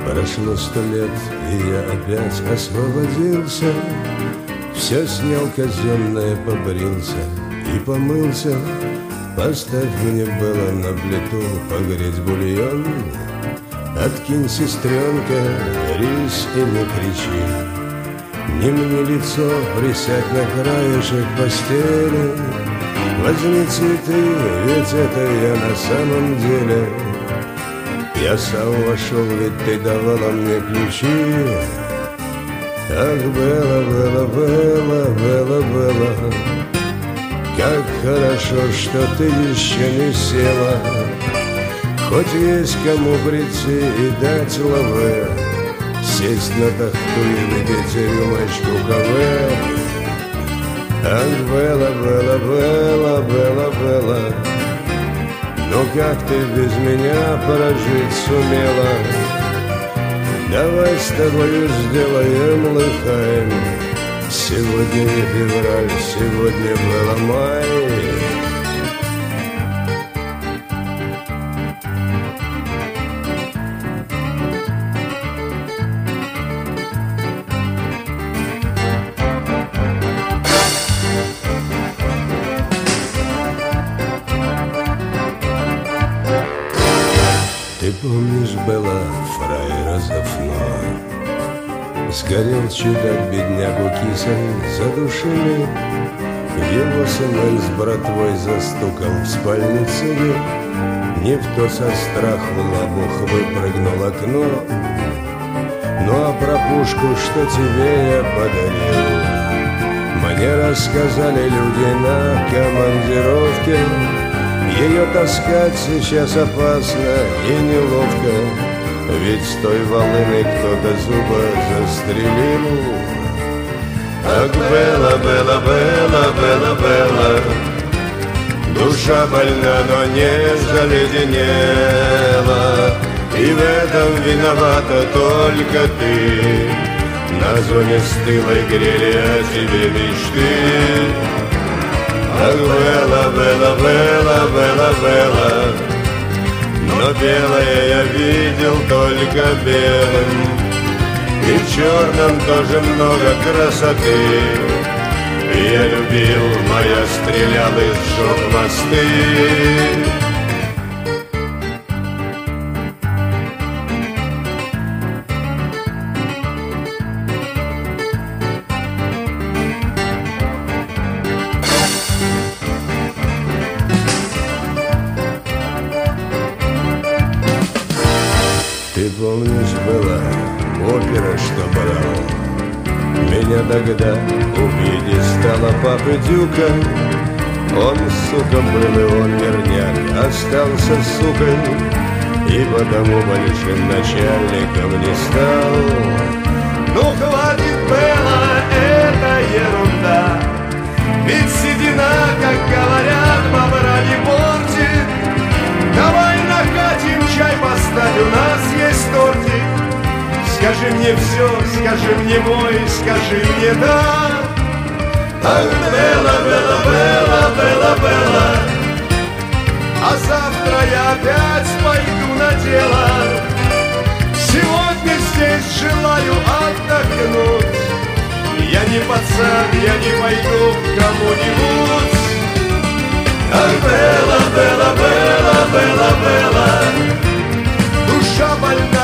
Прошло 100 лет, и я опять освободился. Все снял казенное, побрился и помылся. Поставь мне было на плиту погреть бульон. Откинь, сестренка, рис и не кричи. Не мне лицо, присядь на краешек постели. Возьми цветы, ведь это я на самом деле. Я сам вошел, ведь ты давала мне ключи. Ах, Белла, Белла, Белла, Белла, Белла, как хорошо, что ты еще не села. Хоть есть кому прийти и дать лаве, сесть на тахту и выпить рюмочку каве. Ах, Белла, Белла, Белла, Белла, Белла, ну как ты без меня прожить сумела? Давай с тобою сделаем лыхаем. Сегодня не февраль, сегодня было май. Ты помнишь, Белла, фраера Зафно? Сгорел чудак, беднягу кисой задушили. Его сынок с братвой застукал в спальнице. Не в то со страху лобух выпрыгнул окно. Ну а про пушку, что тебе я подарил, мне рассказали люди на командировке. Ее таскать сейчас опасно и неловко, ведь с той волыной кто-то зубы застрелил. Ах, Белла, Белла, Белла, Белла, Белла, душа больна, но не заледенела. И в этом виновата только ты. На зоне стылой грели о тебе мечты. Ах, Белла, Белла, Белла, Белла, Белла, но белое я видел только белым, и в черном тоже много красоты. Я любил, моя стрелял и сжег мосты. Ты помнишь, была опера, что брал меня тогда, увидеть стала папы Дюка. Он, сука, был, и он верняк остался сукой, и потому большим начальником не стал. Ну хватит, Белла, это ерунда, ведь седина, как говорят, бобра не портит. Давай накатим, чай поставь, у нас есть тортик. Скажи мне все, скажи мне мой, скажи мне да. Ах, Белла, Белла, Белла, Белла, Белла, а завтра я опять пойду на дело. Сегодня здесь желаю отдохнуть. Я не пацан, я не пойду к кому-нибудь. Ах, Белла, Белла, Белла, Белла, Белла, душа больна.